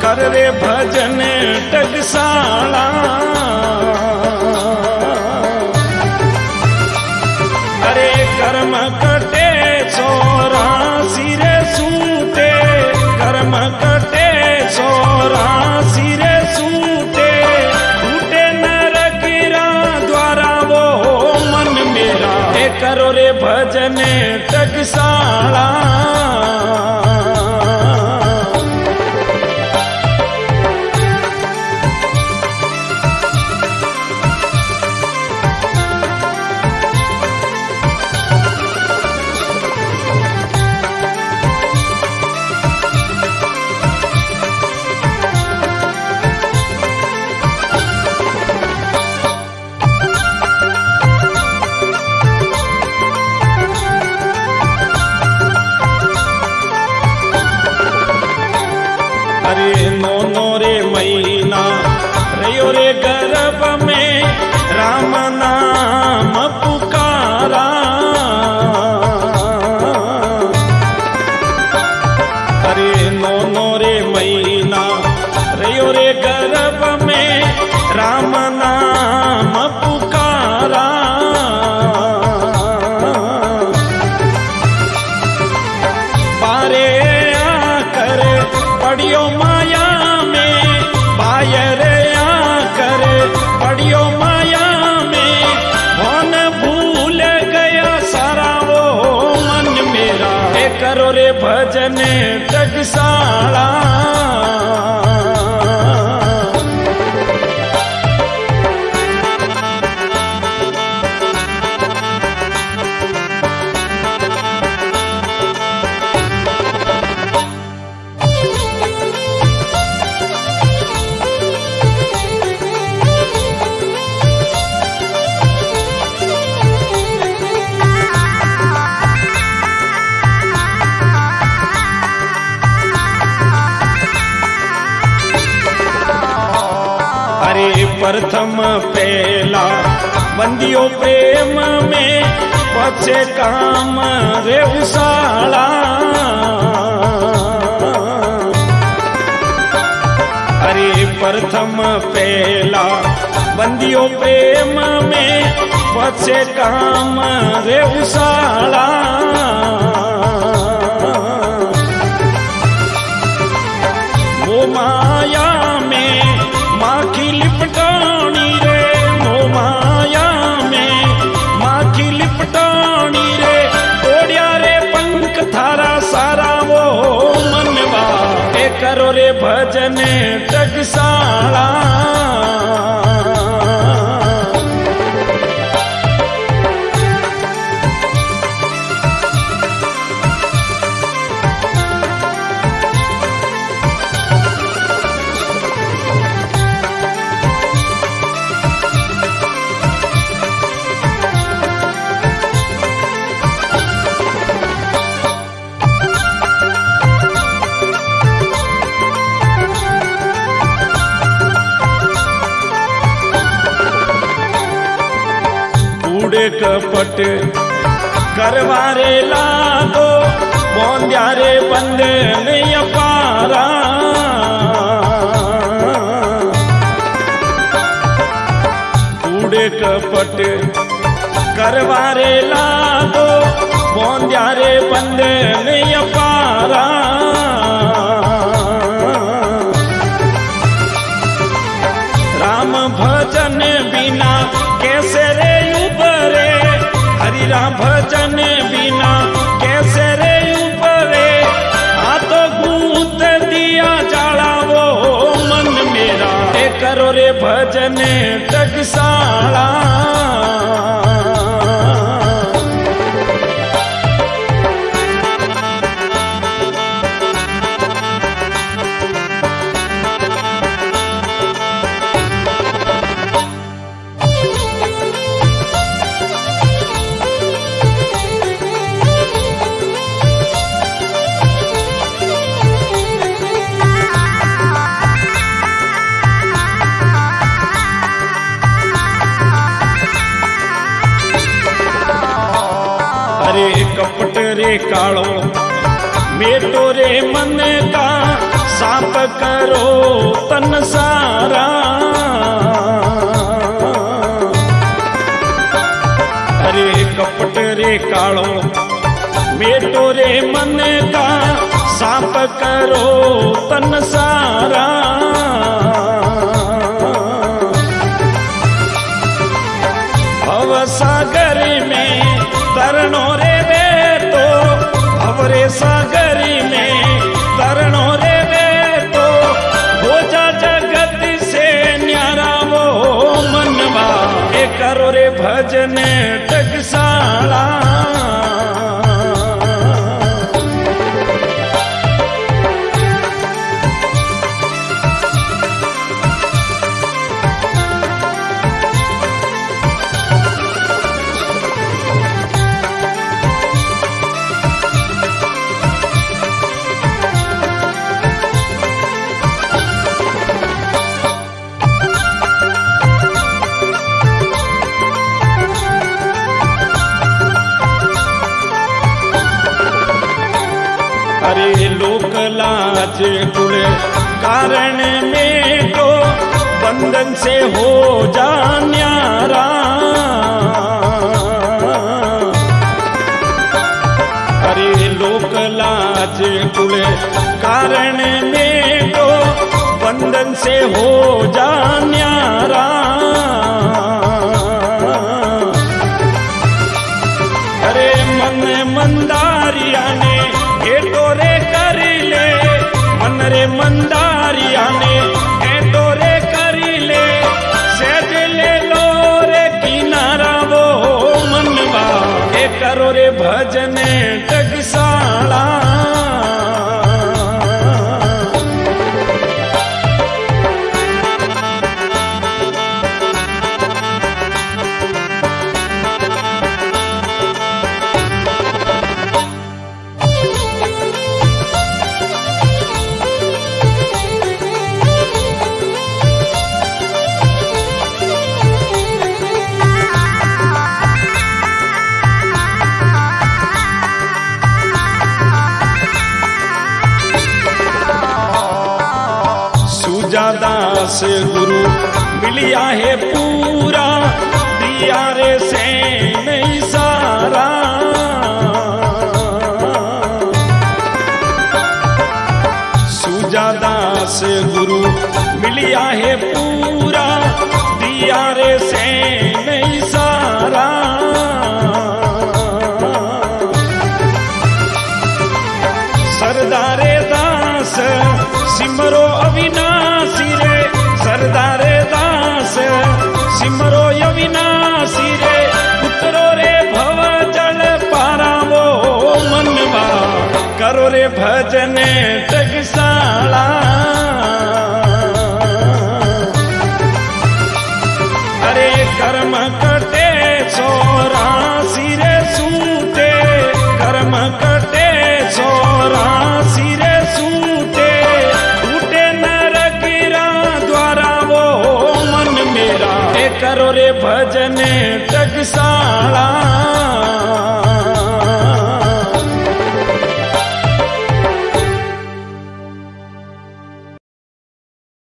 कर रे भजन टकसाला। अरे कर्म कटे 84 रे सूटे, कर्म कटे 84 रे सूटे, टूटे नरक द्वारा वो मन मेरा। हे करो रे भजन टकसाला। नौ रे महीना रयो रे गर्भ में राम नाम पुकारा। अरे नौ रे महीना रयो रे गर्भ में राम नाम पुकारा। पारे आकर पड़ियो माया में, बायर आकर पड़ियो माया में, कौन भूल गया सारा वो मन मेरा। हे करो रे भजन टकसाला। अरे प्रथम पहला बंदियों प्रेम में, पछे काम रे उसाला। अरे प्रथम पहला बंदियों प्रेम में, पछे काम रे उसाला। वो माया में माखी लिपटानी रे, वो माया में माखी लिपटानी रे, तोड़िया रे पंख थारा सारा वो मनवा। हे करो रे भजन टकसाला। कपट करवारे लागो, बोंद्यारे बंधन अपारा। कूड़े कपट करवारे लागो, बोंद्यारे बंधन अपारा। राम भजन बिना कैसे रे उबरे, हरि राम भजन बिना कैसे रे उबरे। आ तो गूंथ दिया जाला वो मन मेरा। हे करो रे भजन टकसाला। अरे कपट रे कालो मेटो रे मन का साफ करो तन सारा। अरे कपट रे कालो मेटो रे मन का, साफ करो तन सारा। भव सागर में तरणो रे बेटो, भवरे सागर में तरणो रे बेटो, हो जा जगत से न्यारा वो मनवा, ए करो रे भजन टकसाला। अरे लोक लाज कुल कारण में तो बंधन से हो जा न्यारा। अरे लोक लाज कुल कारण में तो बंधन से हो जा न्यारा। अरे मन मंदारिया ने टोरे करी ले, मन रे मंदारिया ने टोरे करी ले, सेज ले लो रे किनारा वो मनवा, ए करो रे भजन टकसाला। दास गुरु मिलिया है पूरा, दिया रे से नहीं सारा। सूजा दास गुरु मिलिया है पूरा, दिया रे से नहीं सारा। सरदारे दास सिमरो अविनाशी रे, सरदारे दास सिमरो अविनाशी रे, उतरो रे भव जल पारावो मनवा, करो रे भजन टकसाला। अरे कर्म कटे 84 रे सूते, कर्म कटे 84 रे सूते, टूटे नरक रा द्वारा वो मन मेरा, ए करो रे भजन टकसाला।